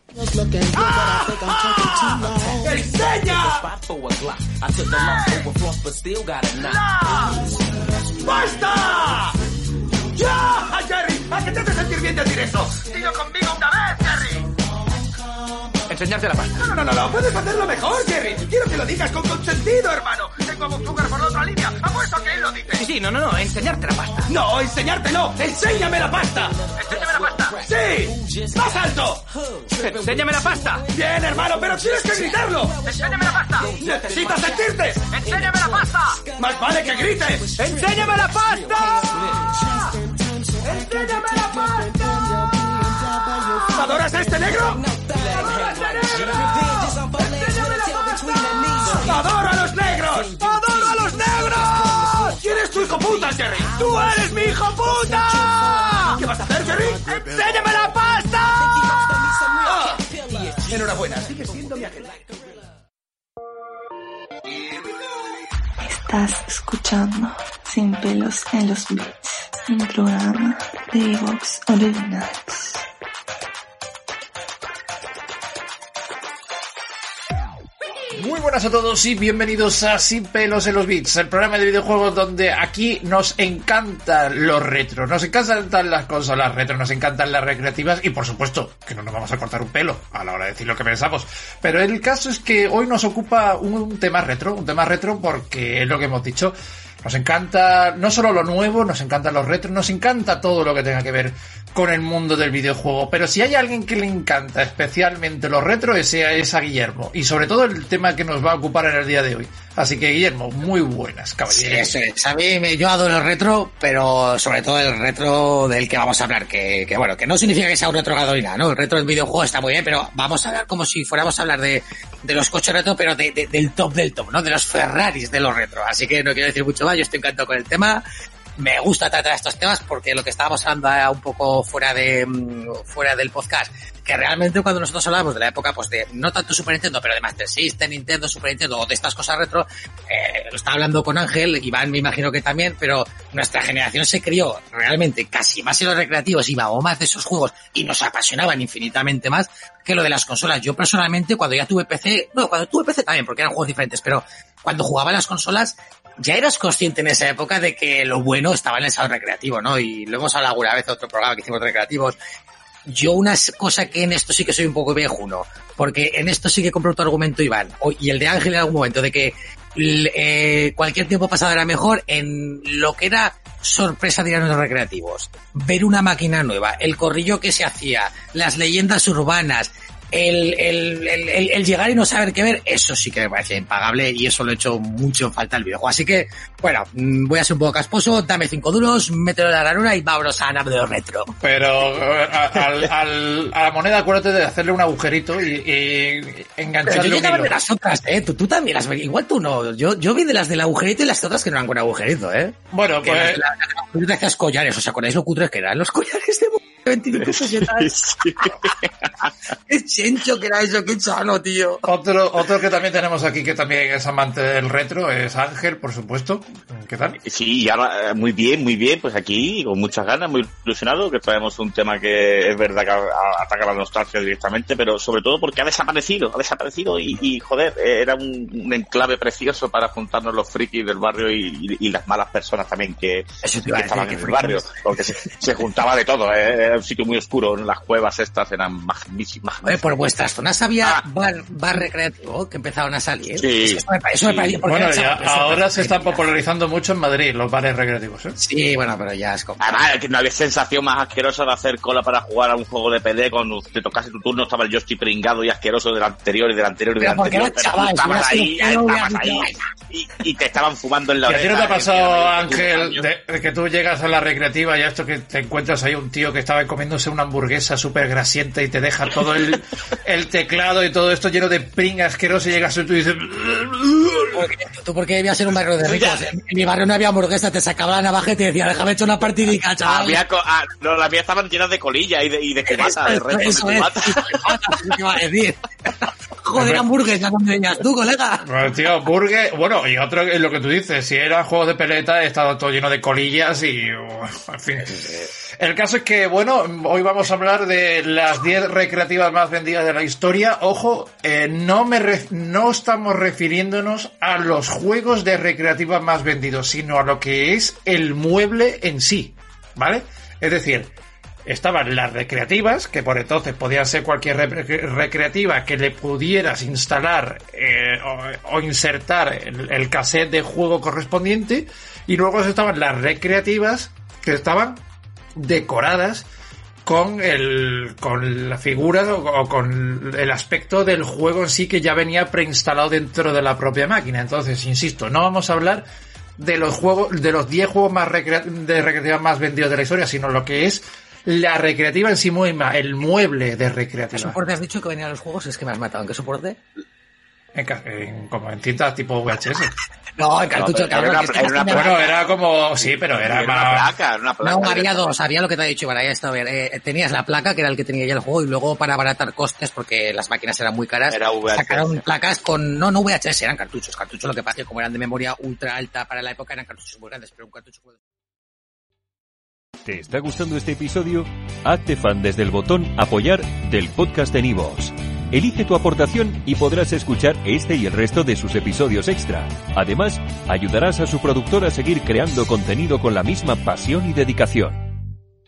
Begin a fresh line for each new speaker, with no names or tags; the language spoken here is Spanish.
¡Enseña! ¡Basta! ¡Ya! ¡Jerry! ¿A qué te hace sentir bien decir eso? ¡Dilo conmigo una vez, Jerry!
Enseñarte la pasta.
No. Puedes hacerlo mejor, Jerry. Quiero que lo digas con consentido, hermano. Tengo a Buzúcar por la otra línea. Apuesto que él lo dice.
Sí, no. Enseñarte la pasta.
No, enseñarte no. ¡Enséñame la pasta!
¿Enséñame la pasta?
¡Sí! ¡Más alto!
¡Enséñame la pasta!
Bien, hermano, pero tienes que gritarlo.
¡Enséñame la pasta!
¡Necesitas sentirte!
¡Enséñame la pasta!
¡Más vale que grites!
¡Enséñame la pasta!
¡Enséñame la pasta! ¿Adoras a este negro? ¡Adoras a este negro! ¡Enséñame la pasta! ¡Adoro a los negros! ¡Adoro a los negros! ¿Quién es tu hijo puta, Jerry? ¡Tú eres mi hijo puta! ¿Qué vas a hacer, Jerry? ¡Enséñame la pasta! Enhorabuena, sigue siendo mi agente.
Estás escuchando Sin Pelos en los Beats, un programa de Evox Originals.
Muy buenas a todos y bienvenidos a Sin Pelos en los Beats, el programa de videojuegos donde aquí nos encantan los retros, nos encantan las consolas retro, nos encantan las recreativas y por supuesto que no nos vamos a cortar un pelo a la hora de decir lo que pensamos. Pero el caso es que hoy nos ocupa un tema retro porque es lo que hemos dicho. Nos encanta no solo lo nuevo, nos encantan los retros, nos encanta todo lo que tenga que ver con el mundo del videojuego. Pero si hay alguien que le encanta especialmente los retros, ese es a Guillermo. Y sobre todo el tema que nos va a ocupar en el día de hoy. Así que, Guillermo, muy buenas, caballero.
Sí, eso es. A mí yo adoro el retro, pero sobre todo el retro del que vamos a hablar. Que bueno, que no significa que sea un retro gasolina, ¿no? El retro del videojuego está muy bien, pero vamos a hablar como si fuéramos a hablar de los coches retro, pero del top, ¿no? De los Ferraris de los retro. Así que no quiero decir mucho más, yo estoy encantado con el tema. Me gusta tratar estos temas porque lo que estábamos hablando un poco fuera del podcast, que realmente cuando nosotros hablamos de la época, pues de no tanto Super Nintendo, pero de Master System, Nintendo, Super Nintendo o de estas cosas retro, lo estaba hablando con Ángel, Iván me imagino que también, pero nuestra generación se crió realmente casi más en los recreativos y más de esos juegos y nos apasionaban infinitamente más que lo de las consolas. Yo personalmente cuando tuve PC también, porque eran juegos diferentes, pero cuando jugaba en las consolas ya eras consciente en esa época de que lo bueno estaba en el salón recreativo, ¿no? Y lo hemos hablado alguna vez en otro programa que hicimos de recreativos. Yo una cosa que en esto sí que soy un poco viejuno, porque en esto sí que compró tu argumento, Iván, y el de Ángel en algún momento, de que cualquier tiempo pasado era mejor en lo que era sorpresa de ir a los recreativos. Ver una máquina nueva, el corrillo que se hacía, las leyendas urbanas, el llegar y no saber qué ver, eso sí que me parece impagable y eso lo he hecho mucho en falta el videojuego. Así que, bueno, voy a ser un poco casposo, dame 5 duros, mételo en la ranura y vámonos a ganar de los retro.
Pero a la moneda acuérdate de hacerle un agujerito y engancharle.
Pero yo llegaba de las otras, tú también las ves, igual tú no, yo vi de las del agujerito y las otras que no eran con agujerito,
Bueno,
que
pues
tú te hacías collares, ¿os acordáis lo cutres que eran los collares de 25 pesetas? Qué chencho que era eso, qué chano, tío.
Otro que también tenemos aquí que también es amante del retro es Ángel, por supuesto. ¿Qué tal?
Sí, ya muy bien, pues aquí con muchas ganas, muy ilusionado, que traemos un tema que es verdad que ataca la nostalgia directamente, pero sobre todo porque ha desaparecido y joder, era un enclave precioso para juntarnos los frikis del barrio y las malas personas también que estaban en el barrio, porque se juntaba de todo, era un sitio muy oscuro, las cuevas estas eran magnísimas.
Por vuestras zonas había bar recreativo que empezaron a salir.
Sí.
Eso me parecía.
Bueno, ya, ahora se están popularizando mucho en Madrid los bares recreativos, ¿eh?
Sí, bueno, pero ya es como...
Además, que no había sensación más asquerosa de hacer cola para jugar a un juego de PD cuando te tocase tu turno, estaba el joystick pringado y asqueroso del anterior y del anterior y del anterior.
Pero
estabas ahí y te estaban fumando en la oreja.
¿Y a ti no te ha pasado, Ángel, de que tú llegas a la recreativa y esto que te encuentras ahí un tío que estaba comiéndose una hamburguesa súper grasienta y te deja todo el teclado y todo esto lleno de pring asqueroso y llegas tú y dices...
¿Tú por qué debías ser un barrio de ricos? En mi barrio no había hamburguesa, te sacaba la navaja y te decía, déjame echar una partidica, chaval.
No, las mías estaban llenas de colilla y de cubata, de resto de cubata.
¿Qué iba a decir? Joder, hamburgues, ya cuando venías tú, colega.
Bueno, tío, burger, bueno, y otro es lo que tú dices, si era juego de peleta, he estado todo lleno de colillas y, en fin. El caso es que, bueno, hoy vamos a hablar de las 10 recreativas más vendidas de la historia. Ojo, no estamos refiriéndonos a los juegos de recreativas más vendidos, sino a lo que es el mueble en sí, ¿vale? Es decir, estaban las recreativas, que por entonces podían ser cualquier recreativa que le pudieras instalar o insertar el cassette de juego correspondiente, y luego estaban las recreativas que estaban decoradas con las figuras o con el aspecto del juego en sí, que ya venía preinstalado dentro de la propia máquina. Entonces, insisto, no vamos a hablar de los 10 juegos más de recreativas más vendidos de la historia, sino lo que es la recreativa en sí misma, el mueble de recreativa.
¿Qué soporte has dicho que venían los juegos? Es que me has matado. ¿En qué soporte?
Como en cintas tipo VHS.
No, el cartucho, cabrón.
Bueno, era como... Sí, pero era más...
Una placa.
No, había dos. Había lo que te ha dicho, para ya está. A ver, tenías la placa, que era el que tenía ya el juego, y luego para abaratar costes, porque las máquinas eran muy caras, sacaron placas con... No VHS, eran cartuchos. Cartuchos, lo que pasa es que como eran de memoria ultra alta para la época, eran cartuchos muy grandes, pero un cartucho...
¿Te está gustando este episodio? Hazte fan desde el botón Apoyar del podcast de Nivos. Elige tu aportación y podrás escuchar este y el resto de sus episodios extra. Además, ayudarás a su productor a seguir creando contenido con la misma pasión y dedicación.